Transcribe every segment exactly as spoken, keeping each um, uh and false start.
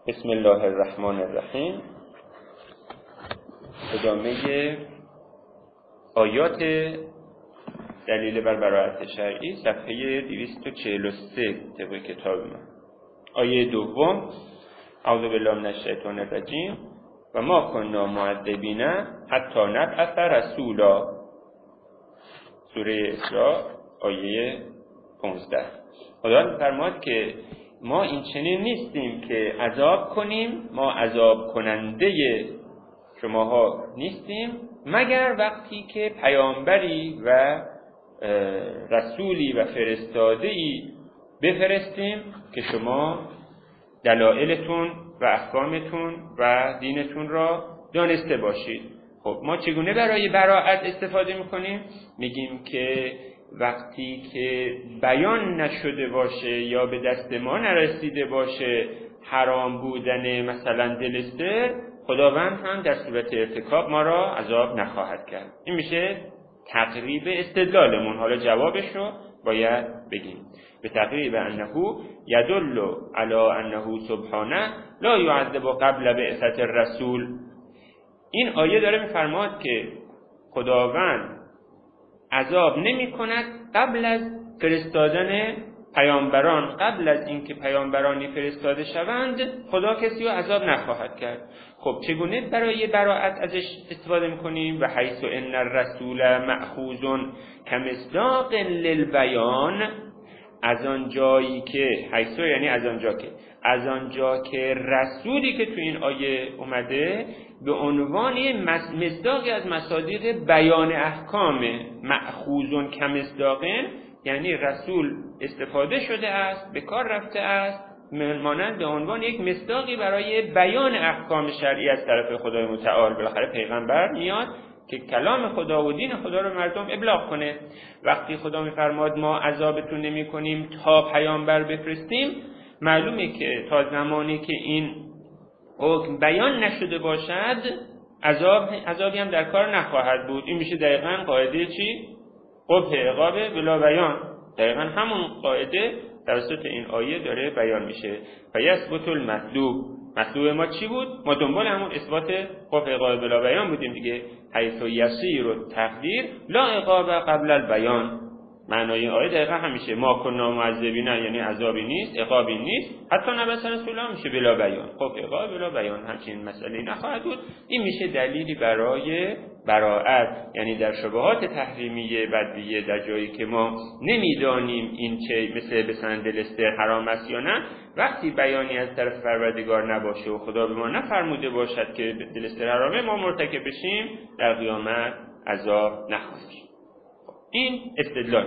بسم الله الرحمن الرحیم. ادامه آیات دلیل بر براءت شرعی، صفحه دویست و چهل و سه طبق کتاب من. آیه دوم: اعوذ بالله من الشیطان الرجیم و ما کنا معذبین حتی نبعث رسولا. سوره اسراء آیه پانزده. خدا فرمود که ما این چنین نیستیم که عذاب کنیم، ما عذاب کننده شماها نیستیم مگر وقتی که پیامبری و رسولی و فرستاده‌ای بفرستیم که شما دلایلتون و احکامتون و دینتون را دانسته باشید. خب ما چگونه برای براءت استفاده میکنیم؟ میگیم که وقتی که بیان نشده باشه یا به دست ما نرسیده باشه حرام بودن مثلا دلستر، خداوند هم در صورت ارتکاب ما را عذاب نخواهد کرد. این میشه تقریب استدلالمون. حالا جوابش رو باید بگیم. به تقریب انه یدل علی انه سبحانه لا یعذب قبل بعثت الرسول. این آیه داره میفرماد که خداوند عذاب نمی کند قبل از فرستادن پیامبران، قبل از اینکه پیامبرانی فرستاده شوند خدا کسی رو عذاب نخواهد کرد. خب چگونه برای براءت ازش استفاده میکنیم؟ و حیث ان الرسول مأخوذ کمصداق للبیان، از آن جایی که حیث یعنی از آنجا که از آنجا که رسولی که تو این آیه اومده به عنوان مصداقی از مصادیق بیان احکام، مأخوذ کمصداق یعنی رسول استفاده شده است، به کار رفته است، مانند به عنوان یک مصداقی برای بیان احکام شرعی از طرف خدای متعال. بالاخره پیغمبر میاد که کلام خدا و دین خدا رو مردم ابلاغ کنه. وقتی خدا میفرماد ما عذابتون نمی کنیم تا پیامبر بفرستیم، معلومه که تا زمانی که این حکم بیان نشده باشد عذاب عذابی هم در کار نخواهد بود. این میشه دقیقاً قاعده چی؟ قبح عقاب بلا بیان. دقیقاً همون قاعده توسط این آیه داره بیان میشه. فیثبت المطلوب. مطلوب ما چی بود؟ ما دنبال همون اثبات قبح عقاب بلا بیان بودیم دیگه. حیث یسیر التقدیر لا عقاب قبل البیان. معنای آیه دقیقا همیشه ما کنا معذبین یعنی عذابی نیست، عقابی نیست، حتی نبعث رسولا میشه بلا بیان. خب عقاب بلا بیان همچین مسئله نخواهد بود. این میشه دلیلی برای براءت، یعنی در شبهات تحریمیه بدیه، در جایی که ما نمیدانیم این چه مثل بسند دلستر حرام است یا نه، وقتی بیانی از طرف پروردگار نباشه و خدا به ما نفرموده باشد که دلستر حرامه، ما مرتکب بشیم در قیامت عذاب نخواهیم. این استدلال.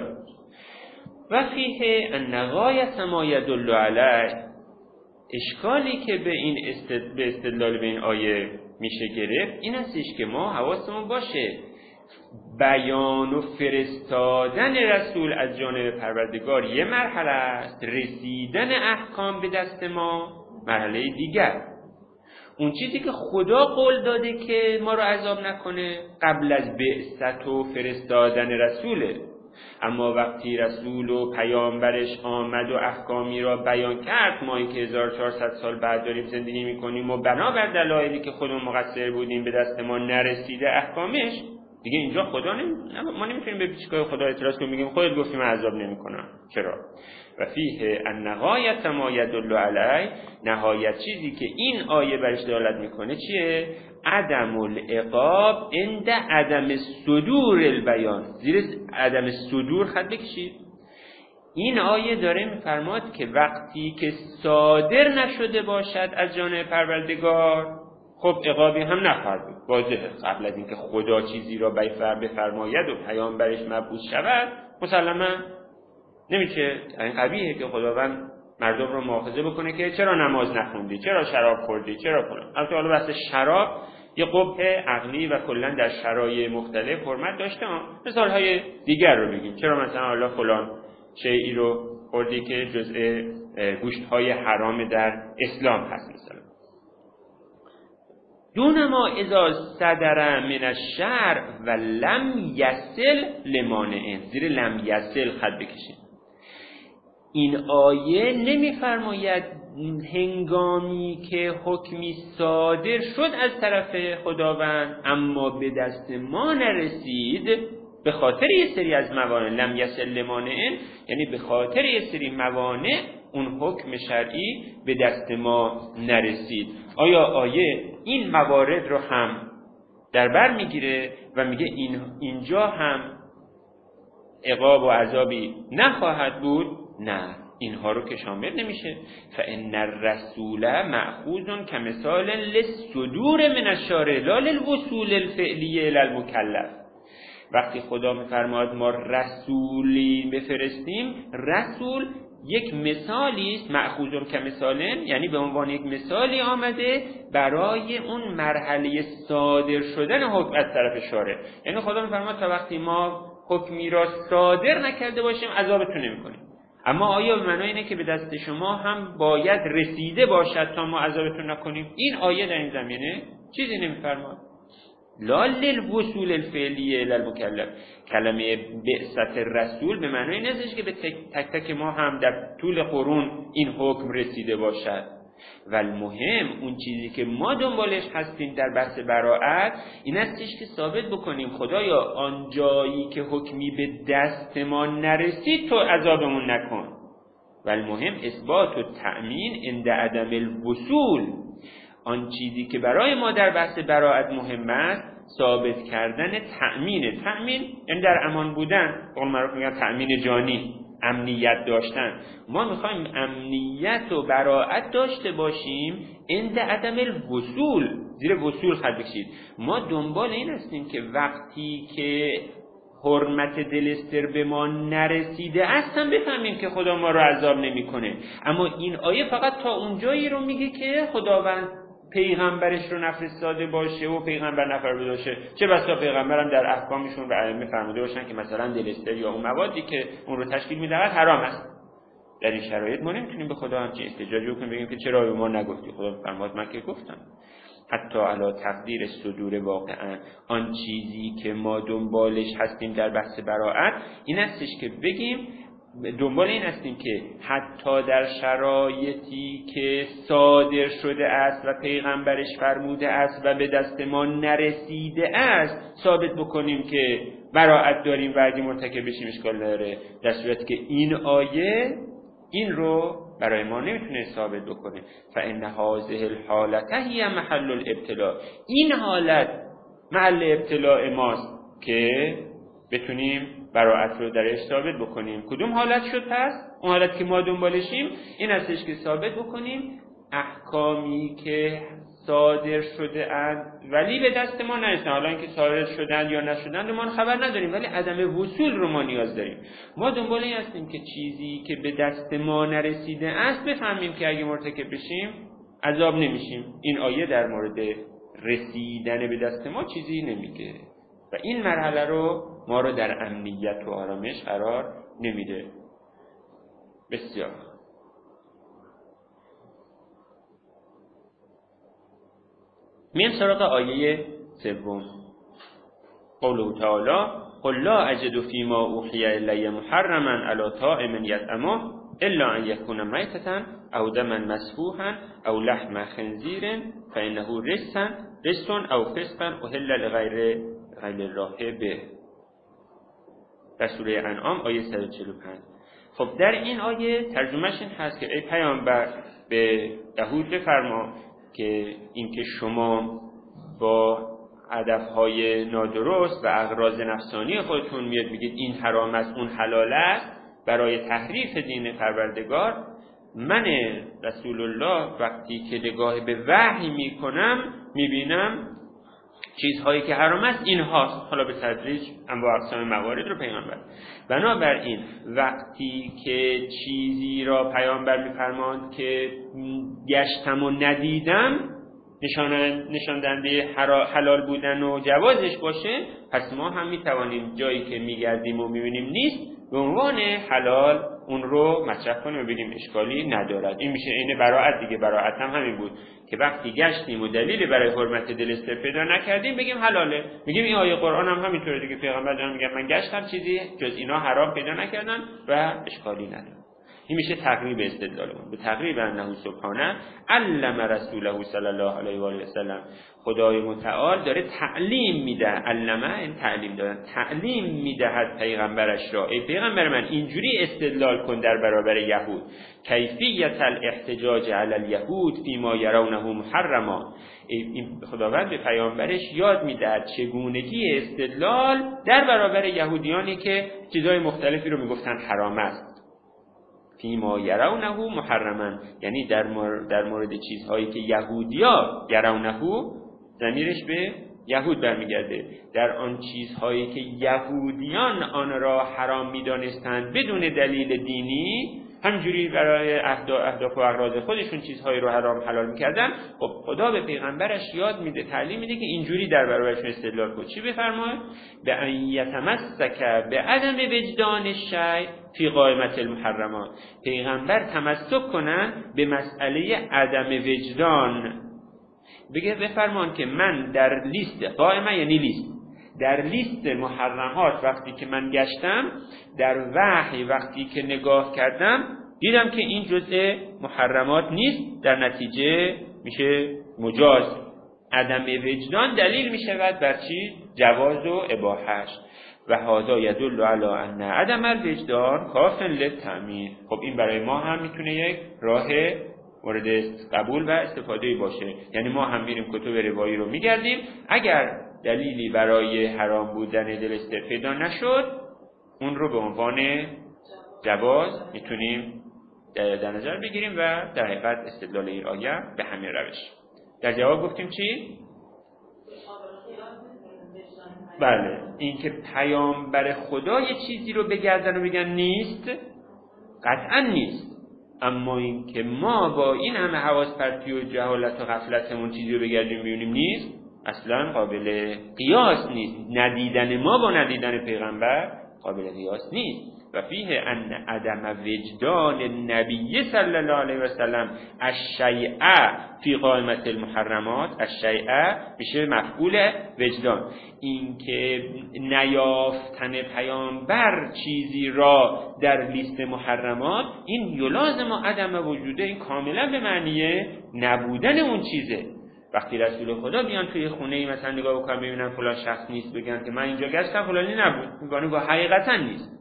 و فیه ان غایت ما یدل علیه، اشکالی که به این استد... به استدلال به این آیه میشه گرفت این هستش که ما حواسمون باشه بیان و فرستادن رسول از جانب پروردگار یه مرحله است، رسیدن احکام به دست ما مرحله دیگر. اون چیزی که خدا قول داده که ما رو عذاب نکنه قبل از بعثت و فرستادن رسوله. اما وقتی رسول و پیامبرش آمد و احکامی را بیان کرد، ما که هزار و چهارصد سال بعد داریم زندگی میکنیم و بنابر دلایلی که خودمون مقصر بودیم به دست ما نرسیده احکامش، دیگه اینجا خدا نمی... ما نمیتونیم به پیشگاه خدا اعتراض کنیم بگیم خودت گفتی من عذاب نمیکنم. چرا؟ و فیه ان غایت ما یدل علی، نهایت چیزی که این آیه برش دلالت میکنه چیه؟ عدم العقاب عند عدم صدور البیان. زیر عدم صدور خط بکشید. این آیه داره میفرماد که وقتی که صادر نشده باشد از جانب پروردگار، خب عقابی هم نخواهد بود. واضحه قبل از اینکه خدا چیزی را بفرماید و پیامبرش مبعوث شود مسلما نمیشه. این قبیحه که خداوند مردم رو مؤاخذه بکنه که چرا نماز نخوندی، چرا شراب خوردی، چرا فلان. البته حالا بحث شراب یه قبح عقلی و کلا در شرایط مختلف حرمت داشته. مثال های دیگر رو بگیم. چرا مثلا حالا فلان شیئی رو خوردی که جزء گوشت های حرام در اسلام هست مثلا. دون ما اذا صدر من الشرع و لم یصل لمانع. زیر لم یصل خط بکشید. این آیه نمیفرماید هنگامی که حکمی صادر شد از طرف خداوند اما به دست ما نرسید، به خاطر یه سری از موانع، لم یصل مانع، یعنی به خاطر یه سری موانع اون حکم شرعی به دست ما نرسید. آیا آیه این موارد رو هم در بر میگیره و میگه این اینجا هم عقاب و عذابی نخواهد بود؟ نه، اینها رو که شامل نمیشه. فإن الرسول مأخوذ کمثال للصدور من الشارع لا للوصول الفعلی الی المکلف. وقتی خدا میفرماید ما رسولی بفرستیم، رسول یک مثالی است، مأخوذ کمثالن، یعنی به عنوان یک مثالی آمده برای اون مرحله صادر شدن حکم از طرف شارع. یعنی خدا میفرماید تا وقتی ما حکمی را صادر نکرده باشیم عذابتون نمی‌کنیم. اما آیا به معنای اینه که به دست شما هم باید رسیده باشد تا ما عذابتون نکنیم؟ این آیه در این زمینه چیزی نمی‌فرماید. لا للوصول الفعلی الی المکلف. کلمه بعثت رسول به معنای این نیست که به تک تک, تک ما هم در طول قرون این حکم رسیده باشد. و المهم اون چیزی که ما دنبالش هستیم در بحث براءت این استش که ثابت بکنیم خدایا آن جایی که حکمی به دست ما نرسید تو عذابمون نکن. و المهم اثبات و تأمین عند عدم الوصول. آن چیزی که برای ما در بحث براءت مهم است ثابت کردن تأمین. تأمین یعنی در امان بودن، قول معروف میگن تأمین جانی، امنیت داشتن. ما میخوایم امنیت و براءت داشته باشیم عند عدم الوصول، زیر وصول خط بکشید. ما دنبال این هستیم که وقتی که حرمت دلستر به ما نرسیده است هم بفهمیم که خدا ما رو عذاب نمیکنه. اما این آیه فقط تا اونجایی رو میگه که خداوند پیغمبرش رو نفرستاده باشه و پیغمبر نفرستاده باشه. چه بسا پیغمبرم در احکامشون و ائمه فرموده باشن که مثلا دلستر یا اون موادی که اون رو تشکیل میدهد حرام است. در این شرایط ما نمیتونیم به خدا همچین احتجاجی بکنیم بگیم که چرا به ما نگفتی؟ خدا فرمود من که گفتم. حتی علی تقدیر صدور واقعا آن چیزی که ما دنبالش هستیم در بحث براءت این هستش که بگیم دنبال این هستیم که حتی در شرایطی که صادر شده است و پیغمبرش فرموده است و به دست ما نرسیده است ثابت بکنیم که براءت داریم و اگه مرتکب بشیم اشکال نداره، در صورتی که این آیه این رو برای ما نمیتونه ثابت بکنه. فإن هذه الحالة هي محل الابتلاء. این حالت محل ابتلاء ماست که بتونیم براءت رو درش ثابت بکنیم. کدوم حالت شد پس؟ اون حالت که ما دنبالشیم این هستش که ثابت بکنیم احکامی که صادر شده اند ولی به دست ما نرسیدن. حالا اینکه صادر شدن یا نشدن رو ما خبر نداریم ولی عدم وصول رو ما نیاز داریم. ما دنبال این هستیم که چیزی که به دست ما نرسیده است بفهمیم که اگه مرتکب بشیم عذاب نمیشیم. این آیه در مورد رسیدن به دست ما چیزی نمیگه و این مرحله رو ما رو در امنیت و آرامش قرار نمیده. بسیار میم سراغ آیه سوم. قوله تعالی قل لا اجد فیما اوحی الی محرما علی طاعم یطعمه الا ان یکون میتة او دما مسفوحا او لحم خنزیر فانه رجس رجس او فسق احل لغیر غیر الله به. در سوره انعام آیه صد و چهل و پنج. خب در این آیه ترجمهش این هست که ای پیامبر به یهود بفرما که اینکه شما با هدفهای نادرست و اغراض نفسانی خودتون میاد میگید این حرام است اون حلال است برای تحریف دین پروردگار، من رسول الله وقتی که نگاه به وحی میکنم میبینم چیزهایی که حرام است این هاست. حالا به تدریج انواع اقسام موارد رو پیامبر. بنابراین وقتی که چیزی را پیامبر میفرماند که گشتم و ندیدم نشان نشان دهنده حلال بودن و جوازش باشه، پس ما هم میتوانیم جایی که میگردیم و میبینیم نیست به عنوان حلال اون رو مصرف کنیم و بگیم اشکالی ندارد. این میشه عین براءت دیگه. براءت هم همین بود که وقتی گشتیم و دلیلی برای حرمت دلستر پیدا نکردیم بگیم حلاله. میگیم این آیه قرآن هم همینطوره دیگه. پیغمبر جان میگه من گشتم چیزی جز اینا حرام پیدا نکردم و اشکالی نداره. این میشه تقریب استدلالمون به تقریب انه سبحانه علم رسوله صلی الله علیه و آله و سلم. خدای متعال داره تعلیم میده، علمه این تعلیم دادن، تعلیم میدهد پیغمبرش را، ای پیغمبر من اینجوری استدلال کن در برابر یهود، کیفیت الاحتجاج علی الیهود فیما یرونه محرما. این خداوند به پیامبرش یاد میدهد چگونگی استدلال در برابر یهودیانی که چیزهای مختلفی رو میگفتن حرام است. فیما یرونه محرما یعنی در مورد, در مورد چیزهایی که یهودیا یرونه، ضمیرش به یهود برمیگرده، در آن چیزهایی که یهودیان آن را حرام میدانستند بدون دلیل دینی، همجوری برای اهداف و اغراض خودشون چیزهایی رو حرام حلال میکردن. خب خدا به پیغمبرش یاد میده، تعلیم میده که اینجوری در برابرشون استدلال کن. چی بفرماید؟ به ان یتمسک به عدم وجدان الشیء فی قائمة المحرمات. پیغمبر تمسک کنن به مسئله عدم وجدان، بگه بفرمان که من در لیست قائمه یعنی لیست، در لیست محرمات وقتی که من گشتم، در وحی وقتی که نگاه کردم، دیدم که این جزء محرمات نیست، در نتیجه میشه مجاز. عدم وجدان دلیل میشود بر چی؟ جواز و اباحش. و هذا یدل علی ان عدم الوجدان کاف للتأمین. خب این برای ما هم میتونه یک راه مورد قبول و استفاده باشه. یعنی ما هم میریم کتب روایی رو میگردیم، اگر دلیلی برای حرام بودن دلستر پیدا نشد، اون رو به عنوان جواز میتونیم در نظر بگیریم و در حقیقت استدلال این آیه به همین روش. در جواب گفتیم چی؟ بله، این که پیامبر خدا یه چیزی رو بگردن و بگن نیست، قطعا نیست. اما این که ما با این همه حواس پرتی و جهالت و غفلتمون چیزی رو بگردیم ببینیم نیست، اصلا قابل قیاس نیست. ندیدن ما با ندیدن پیغمبر قابل قیاس نیست. و فیه ان عدم وجدان النبی صلی الله علیه و سلم الشیء فی قائمة المحرمات، الشیء میشه مفعول وجدان، این که نیافتن پیامبر چیزی را در لیست محرمات، این یلازم عدم وجوده، این کاملا به معنی نبودن اون چیزه. وقتی رسول خدا بیان توی خونه ای مثلا نگاه بکنن ببینن فلان شخص نیست، بگن که من اینجا گشتم فلانی نبود، میگن با حقیقتا نیست.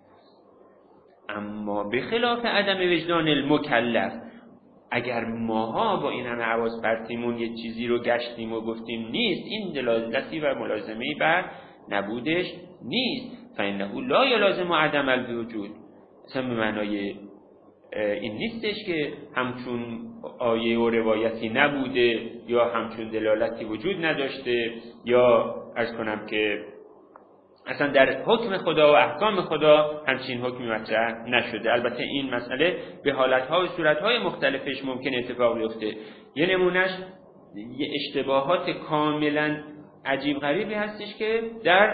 اما به خلاف عدم وجدان المکلف، اگر ماها با این همه حواس پرتیمون یه چیزی رو گشتیم و گفتیم نیست، این دلالتی و ملازمه‌ای بر نبودش نیست. فإنه لا یلازم عدم الوجود، اصلا به معنای این نیستش که همچون آیه و روایتی نبوده یا همچون دلالتی وجود نداشته، یا عرض کنم که اصلا در حکم خدا و احکام خدا همچین حکمی مطرح نشده. البته این مسئله به حالتها و صورتهای مختلفش ممکن اتفاق بیفته. یه نمونش یه اشتباهات کاملا عجیب غریبی هستش که در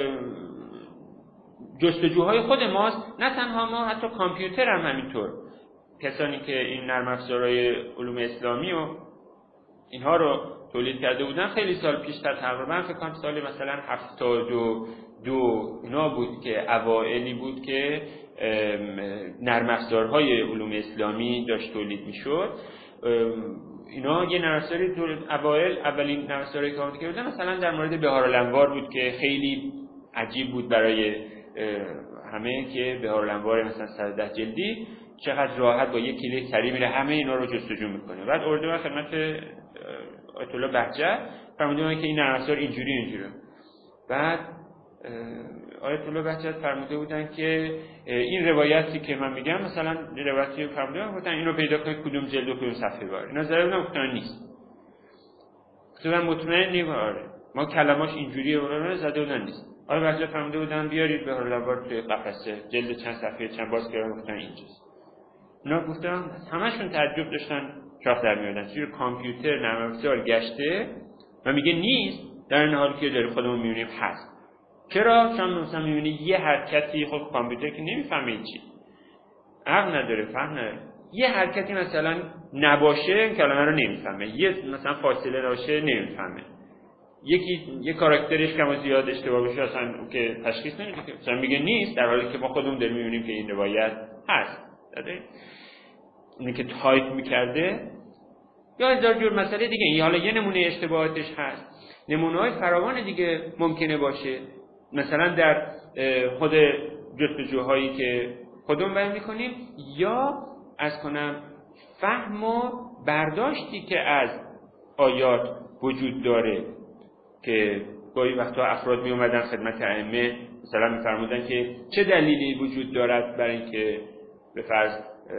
جستجوهای خود ماست، نه تنها ما، حتی کامپیوتر هم همینطور. کسانی که این نرم افزارهای علوم اسلامی و اینها رو تولید کرده بودن خیلی سال پیشتر، تقریبا فکر کنم سال مثلا هفتاد و دو اینا بود که اوائلی بود که نرم افزارهای علوم اسلامی داشت تولید میشد. اینا یه نرم افزاری اوائل اولین نرم افزاری که آماده کردن مثلا در مورد بهارالانوار بود که خیلی عجیب بود برای همه که بهارالانوار مثلا صد و ده جلدی چقدر راحت با یک کلیک سریع میره همه اینا رو جستجو میکنه. بعد ارده من خدمت آیت الله بهجت فرمودن که این نرم افزار اینجوری اینجوری. بعد آیت الله بهجت فرموده بودن که این روایتی که من میگم مثلا روایتی فرمودن گفتن اینو پیدا کنید کدوم جلد و کدوم صفحه بار، اینا زده بودن گفتن نیست. گفتن مطمئن نیم آره ما کلماش اینجوریه و زده بودن نیست. آیت بهجت فرموده بودن بیارید به هر لوار توی قفسه جلد چند صفحه چند باز کردن گفتن اینجاست. اونا گفتن همشون تعجب داشتن شاخ در میادن چیزی کامپیوتر نرم افزار گشته و میگه نیست، در این حالی که داریم خودمون میبینیم هست. چرا؟ چون مثلا میبینی یه حرکتی، خب کامپیوتر که نمیفهمه چی، عقل نداره، فهم نداره، یه حرکتی مثلا نباشه کلمه رو نمیفهمه، یه مثلا فاصله نباشه نمیفهمه، یکی یه کاراکترش کم و زیاد اشتباه باشه اصلا که تشخیص نمیده، مثلا میگه نیست، در حالی که ما خودمون داریم میبینیم که این روایت هست. اونی که تایپ میکرده، یا هزار جور مسئله دیگه. این حالا یه نمونه اشتباهاتش هست، نمونه‌های فراوان دیگه ممکنه باشه. مثلا در خود جستجوهایی که خودمون بیان میکنیم، یا از کنم فهم و برداشتی که از آیات وجود داره، که گاهی وقتا افراد می اومدن خدمت ائمه مثلا میفرمودن که چه دلیلی وجود دارد برای اینکه به فرض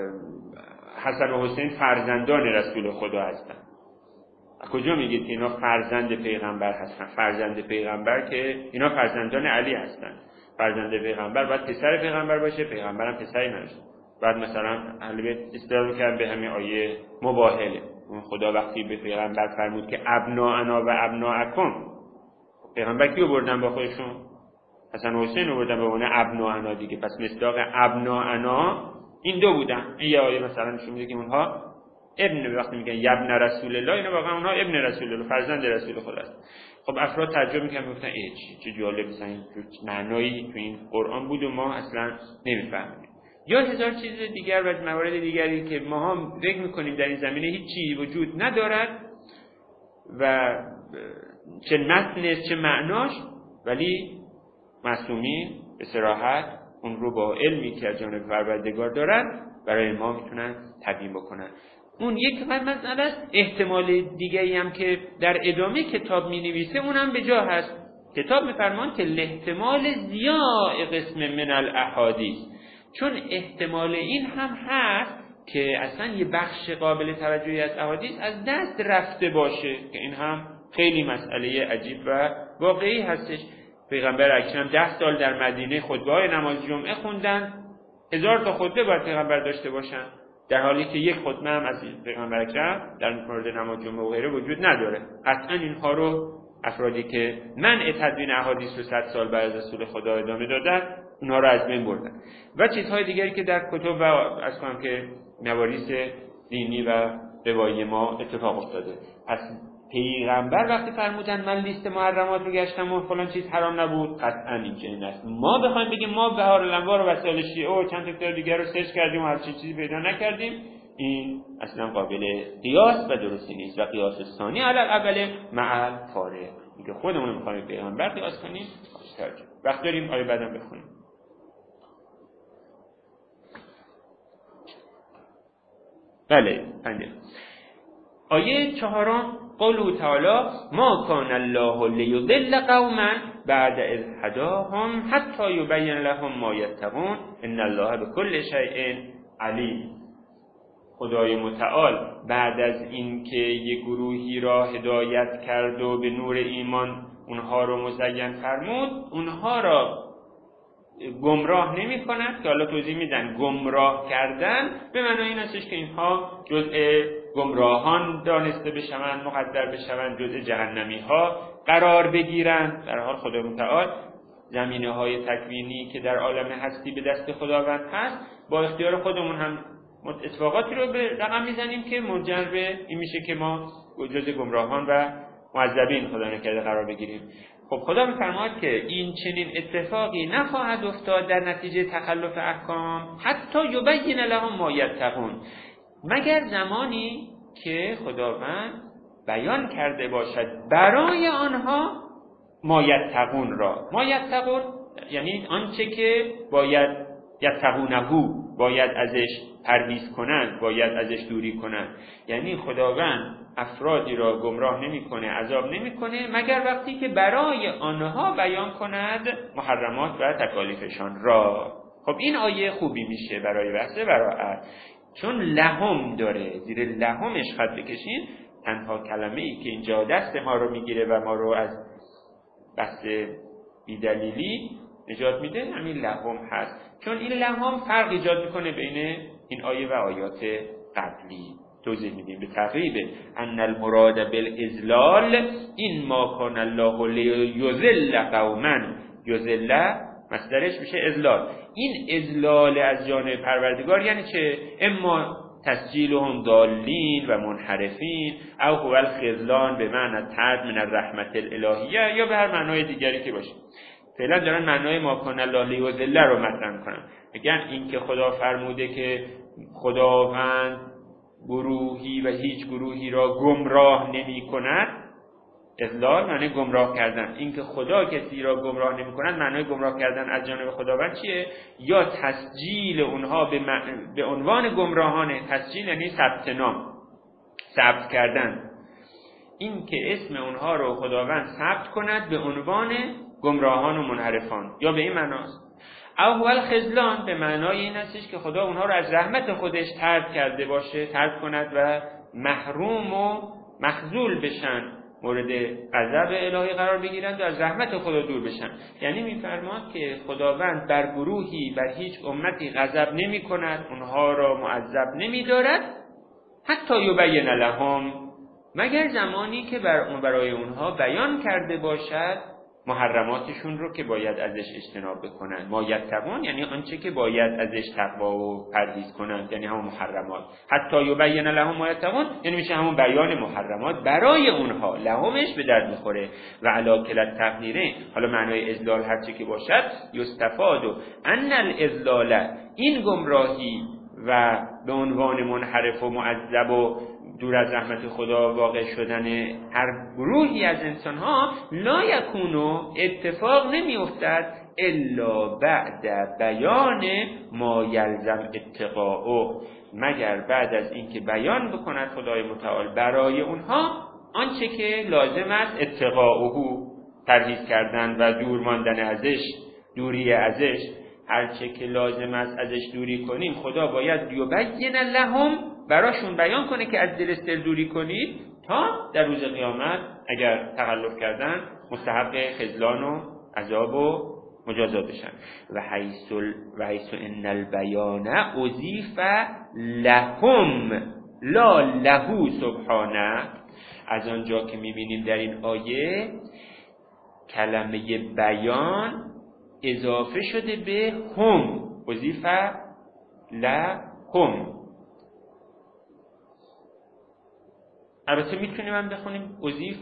حسن و حسین فرزندان رسول خدا هستند. از کجا میگید که اینا فرزند پیغمبر هستن؟ فرزند پیغمبر که اینا فرزندان علی هستن. فرزند پیغمبر باید پسر پیغمبر باشه، پیغمبر هم پسری نشه. بعد مثلا اهل بیت استدلال می‌کردن به همین آیه مباهله. خدا وقتی به پیغمبر فرمود که ابناءنا و ابناءکم، پیغمبر کیو بردن با خودشون؟ حسن و حسین رو بردن به عنوان ابناءنا دیگه. پس مصداق ابناءنا این دو بودن. این یه آیه مثلا نشون میده که اونها ابن، وقتی میگن ابن رسول الله، اینا واقعا اونها ابن رسول الله، فرزند رسول خدا است. خب افراد تعجب میکنن، میگفتن ای چه جالب، مثلا معنایی تو این قرآن بود و ما اصلا نمیفهمیم. یا هزار چیز دیگر و موارد دیگری که ما هم فکر میکنیم در این زمینه هیچ چیزی وجود ندارد و چه متنش چه معناش، ولی معصومین به صراحت اون رو با علمی که از جانب پروردگار دارن برای ما میتونن تبیین بکنن. اون یک مسئله است. احتمال دیگری هم که در ادامه کتاب می‌نویسه اونم به جا هست. کتاب می‌فرمان که احتمال زیاء قسم من الاحادیث، چون احتمال این هم هست که اصلا یه بخش قابل توجهی از احادیث از دست رفته باشه، که این هم خیلی مسئله عجیب و واقعی هستش. پیغمبر اکرم ده سال در مدینه خطبه‌های نماز جمعه خوندن، هزار تا خطبه باید پیغمبر داشته باشن، در حالی که یک خطبه هم از پیغمبر اکرم در مورد نماز جمعه و غیره وجود نداره. قطعا اینها رو افرادی که منع تدوین احادیث رو صد سال بعد از رسول خدا ادامه دادن، اونها رو از بین بردن. و چیزهای دیگری که در کتب و از کنم که مواریث دینی و روایی ما اتفاق افتاده. پس پیغمبر وقتی فرمودن من لیست محرمات رو گشتم و فلان چیز حرام نبود، قطعا این چنین است. ما بخوایم بگیم ما بهار الانوار و وسایل شیعه و چند تا کتاب دیگر رو سرچ کردیم و هر چیزی پیدا نکردیم، این اصلا قابل قیاس و درستی نیست. و قیاس ثانی علی الاول مع الفارق، میگه خودمون میخوایم پیغمبر قیاس کنیم. وقت داریم آیه بعدم بخونیم. بله پنجه آیه چهارم، قوله تعالی ما کان الله لیضل قوما بعد اذ هداهم حتی یبین لهم ما یتقون ان الله بكل شیء علیم. خدای متعال بعد از این که یک گروهی را هدایت کرد و به نور ایمان اونها رو مزین فرمود، اونها را گمراه نمی کند، که حالا توضیح میدن. گمراه کردن به معنای این استش که اینها جزء گمراهان دانسته بشوند، مقدر بشوند، جزء جهنمی ها قرار بگیرند. در حال خدا متعال زمینه های تکوینی که در عالم هستی به دست خداوند هست، با اختیار خودمون هم اتفاقاتی رو به رقم میزنیم که منجر به این میشه که ما جزء گمراهان و معذبین خدا نکرده قرار بگیریم. خب خدا میفرماید که این چنین اتفاقی نخواهد افتاد در نتیجه تخلف احکام حتی یبین لهم ما یتقون، مگر زمانی که خداوند بیان کرده باشد برای آنها ما یتقون را. ما یتقون یعنی آنچه که باید یتقونهو، باید ازش پرهیز کنند، باید ازش دوری کنند. یعنی خداوند افرادی را گمراه نمی‌کنه، عذاب نمی‌کنه مگر وقتی که برای آنها بیان کند محرمات و تکالیفشان را. خب این آیه خوبی میشه برای بحث براءت، چون لهم داره، زیر لهمش خط بکشین. تنها کلمه‌ای که اینجا دست ما رو میگیره و ما رو از بحث بی‌دلیلی نجات میده همین لهم هست، چون این لهم فرق ایجاد میکنه بین این آیه و آیات قبلی. توضیح میدیم به تقریب ان المراد بالازلال این ما کان الله لیذل قوما. یذل مصدرش میشه ازلال. این ازلال از جانب پروردگار یعنی چه؟ اما تسجیلهم ضالین و منحرفین او هو الخذلان به معنی طرد من الرحمت الالهیه، یا به هر معنای دیگری که باشه. فعلا دارن معنای ما کان الله لیذل رو مطرح میکنن. میگن این که خدا فرموده که خداوند گروهی و هیچ گروهی را گمراه نمی کند. اضلال معنی گمراه کردن. اینکه خدا کسی را گمراه نمی کند معنی گمراه کردن از جانب خداوند چیه؟ یا تسجیل اونها به, م... به عنوان گمراهانه. تسجیل یعنی ثبت نام، ثبت کردن. این که اسم اونها رو خداوند ثبت کند به عنوان گمراهان و منحرفان، یا به این معناست. او اول خذلان به معنای این هستش که خدا اونها رو از رحمت خودش طرد کرده باشه، طرد کند و محروم و مخذول بشن، مورد غضب الهی قرار بگیرند و از رحمت خدا دور بشن. یعنی میفرماد که خداوند بر گروهی، بر هیچ امتی غضب نمی کند، اونها را معذب نمی دارد، حتی یبین لهم، مگر زمانی که بر اون برای اونها بیان کرده باشد محرماتشون رو که باید ازش اجتناب بکنن. ما یتقون یعنی آنچه که باید ازش تقوا و پرهیز کنند، یعنی همون محرمات. حتی یبین لهم ما یتقون یعنی میشه همون بیان محرمات برای اونها، لهمش به درد میخوره. و علی کلا تقدیره، حالا معنای اضلال هر چه که باشد، یستفاد ان الاضلال، این گمراهی و به عنوان منحرف و معذب و دور از رحمت خدا واقع شدن هر گروهی از انسان‌ها، لا یکونو، اتفاق نمی‌افتد الا بعد بیان ما یلزم اتقاء، مگر بعد از اینکه بیان بکند خدای متعال برای اونها آنچه که لازم است اتقاءه، پرهیز کردن و دور ماندن ازش، دوری ازش. هرچه که لازم است ازش دوری کنیم خدا باید یبین لهم، براشون بیان کنه که از دل دوری کنید، تا در روز قیامت اگر تخلف کردن مستحق خذلان و عذاب و مجازات بشن. و حیث و حیث ان البیان اضیف لهم لا له سبحانه، از آنجا که میبینیم در این آیه کلمه بیان اضافه شده به هم، اضیف لهم. البته میتونیم هم بخونیم اضیف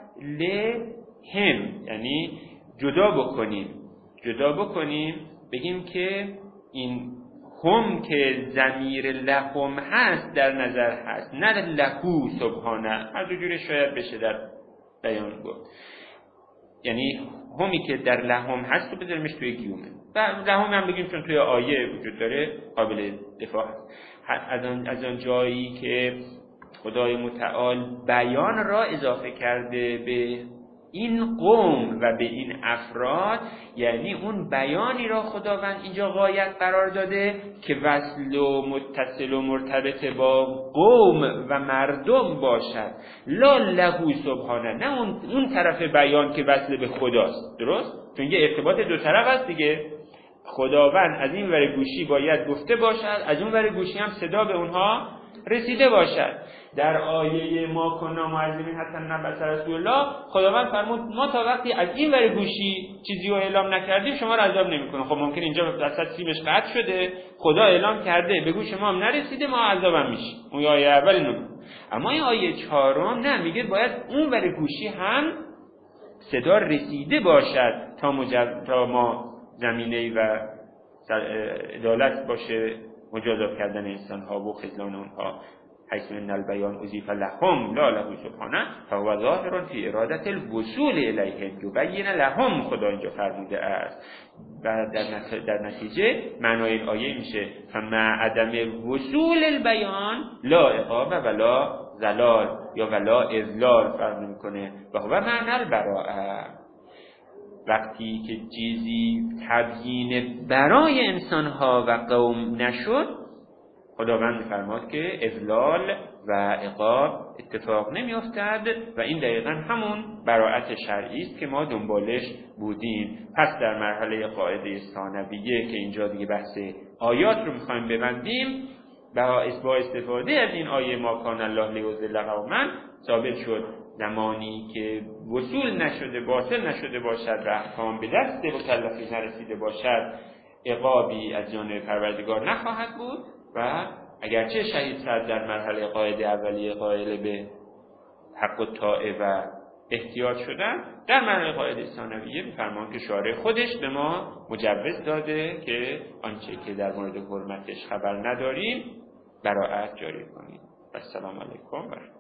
لهم، یعنی جدا بکنیم، جدا بکنیم بگیم که این هم که ضمیر لهم هست در نظر هست، نه لهو سبحانه. هر دو جوری شاید بشه در بیان گفت. یعنی همی که در لهم هست رو بذاریمش توی گیومه، و لهم هم بگیم چون توی آیه وجود داره قابل دفاع هست. از آن, از آن جایی که خدای متعال بیان را اضافه کرده به این قوم و به این افراد، یعنی اون بیانی را خداوند اینجا غایت قرار داده که وصل و متصل و مرتبط با قوم و مردم باشد، لا له سبحانه، نه اون, اون طرف بیان که وصل به خداست. درست؟ چون یه ارتباط دو طرف هست دیگه. خداوند از این ور گوشی باید گفته باشد، از اون ور گوشی هم صدا به اونها رسیده باشد. در آیه ما کنا معذبین حتی نبعث رسول الله، خداوند فرمود ما تا وقتی از این ور گوشی چیزی رو اعلام نکردیم شما رو عذاب نمی‌کنیم. خب ممکن اینجا وسط سیمش قطع شده، خدا اعلام کرده به گوش ما هم نرسیده، ما عذابم میشیم. اون آیه اول اینو. اما این آیه چهارم نه، میگه باید اون ور گوشی هم صدا رسیده باشد تا مجز... تا ما زمینه‌ای و عدالت باشه مجازات کردن انسان ها و خذلان اونها. حیث ان البیان اضیف لهم لا له سبحانه فهو ظاهر فی ارادت الوصول الیه، یبین لهم خدا اینجا فرموده است. و در, در نتیجه معنای این آیه میشه فمع عدم وصول البیان لا عقاب ولا ضلال یا ولا اضلال فرق میکنه. و هو معنی البراءه، وقتی که چیزی تبیین برای انسانها و قوم نشد، خداوند می‌فرماد که اضلال و عقاب اتفاق نمی‌افتد و این دقیقاً همون براءت شرعی است که ما دنبالش بودیم. پس در مرحله قاعده ثانویه که اینجا دیگه بحث آیات رو می‌خوایم ببندیم، با استفاده از این آیه ما کان الله لیضل قوما ثابت شد زمانی که وصول نشده، واصل نشده باشد و احکام به دست مکلفین نرسیده باشد، عقابی از جانب پروردگار نخواهد بود. و اگرچه شهید صد در مرحله قاعده اولیه قائل به حق و طاعه و احتیاط شدن، در مرحله قاعده ثانویه می‌فرماید که شارع خودش به ما مجوز داده که آنچه که در مورد حرمتش خبر نداریم براءت جاری کنید. السلام علیکم و